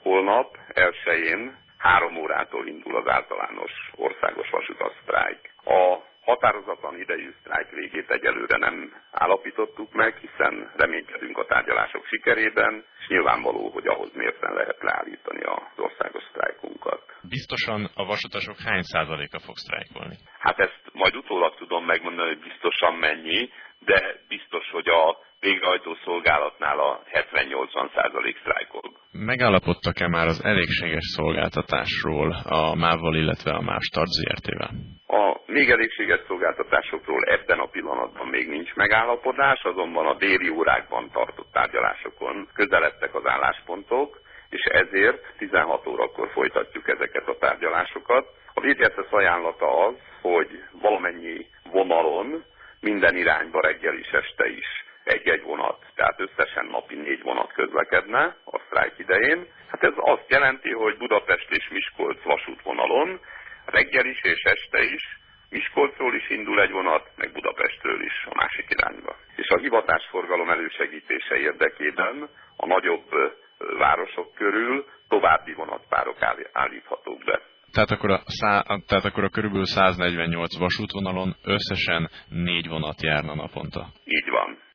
Holnap 1-én 3 órától indul az általános országos vasutasztrájk. A határozatlan idejű sztrájk végét egyelőre nem állapítottuk meg, hiszen reménykedünk a tárgyalások sikerében, és nyilvánvaló, hogy ahhoz mérten lehet leállítani az országos sztrájkunkat. Biztosan a vasutasok hány százaléka fog sztrájkolni? Hát ezt majd utólag tudom megmondani, hogy biztosan mennyi, de biztos, hogy a végrehajtó szolgálatnál a 70-80% sztrájkol. Megállapodtak-e már az elégséges szolgáltatásról a MÁV-val, illetve a MÁV Start Zrt-vel? A még elégséges szolgáltatásokról ebben a pillanatban még nincs megállapodás, azonban a déli órákban tartott tárgyalásokon közeledtek az álláspontok, és ezért 16 órakor folytatjuk ezeket a tárgyalásokat. A VTSZ ajánlata az, hogy valamennyi vonalon, minden irányba reggel is, este is egy-egy vonat, tehát összesen napi 4 vonat közlekedne a sztrájk idején. Hát ez azt jelenti, hogy Budapest és Miskolc vasútvonalon reggel is és este is Miskolcról is indul egy vonat, meg Budapestről is a másik irányba. És a hivatásforgalom elősegítése érdekében a nagyobb városok körül további vonatpárok állíthatók be. Tehát akkor a körülbelül 148 vasútvonalon összesen 4 vonat járna naponta. Így van.